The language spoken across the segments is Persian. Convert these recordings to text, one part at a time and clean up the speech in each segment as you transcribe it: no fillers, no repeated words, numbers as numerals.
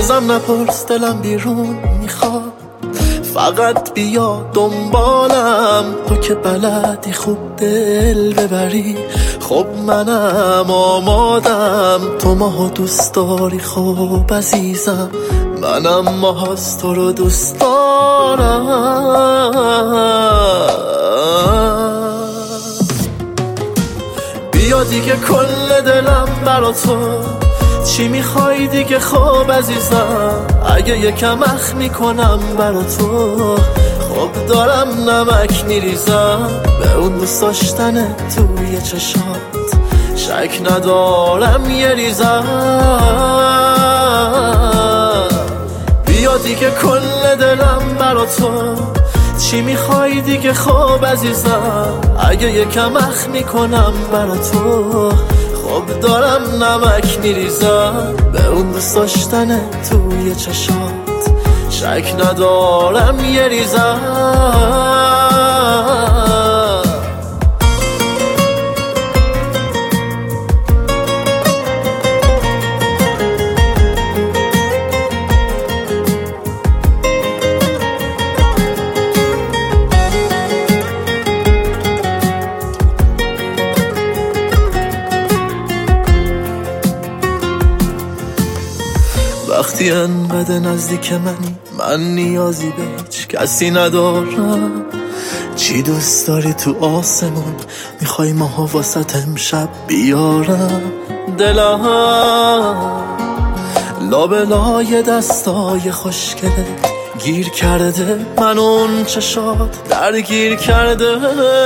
ازم نپرس دلم بیرون میخواد، فقط بیا دنبالم. تو که بلدی خوب دل ببری، خب منم آمادم. تو ماهو دوست داری خب عزیزم، منم ماه از تو رو دوست دارم. بیا دیگه کل دلم برا تو، چی میخوای دیگه خب عزیزم؟ اگه یکم اخ میکنم برا تو، خب دارم نمک میریزم به اون دوست داشتن توی چشات، شک ندارم یه ریزم. بیا دیگه کل دلم برا تو، چی میخوای دیگه خب عزیزم؟ اگه یکم اخ میکنم برا تو، خب دارم نمک میریزم به اون دوست داشتن توی چشات، شک ندارم یه ریزم. وقتی انقدر نزدیک منی، من نیازی به هیچ کسی ندارم. چی دوست داری تو آسمون؟ میخوای ماها واسط امشب بیارم؟ دلم لابلای دستای خوشگله گیر کرده، من اون چشات درگیر کرده.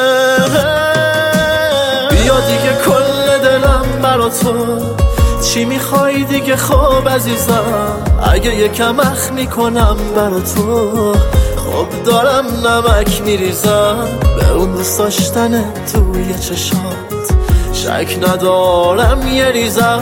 بیا دیگه کل دلم برا تو، چی میخوای دیگه خب عزیزم؟ اگه یکم اخ میکنم برا تو، خب دارم نمک میریزم به اون دوست داشتن توی چشات، شک ندارم یه ریزم.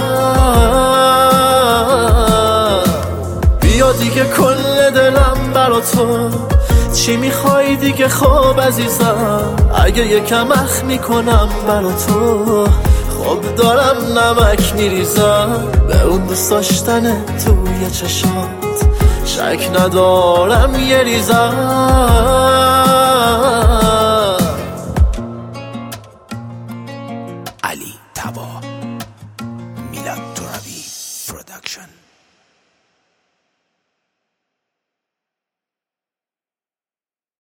بیا دیگه کل دلم برا تو، چی میخوای دیگه خب عزیزم؟ اگه یکم اخ میکنم برا تو، خب دارم نمک میریزم به اون دوست داشتن توی چشات، شک ندارم یه ریزم.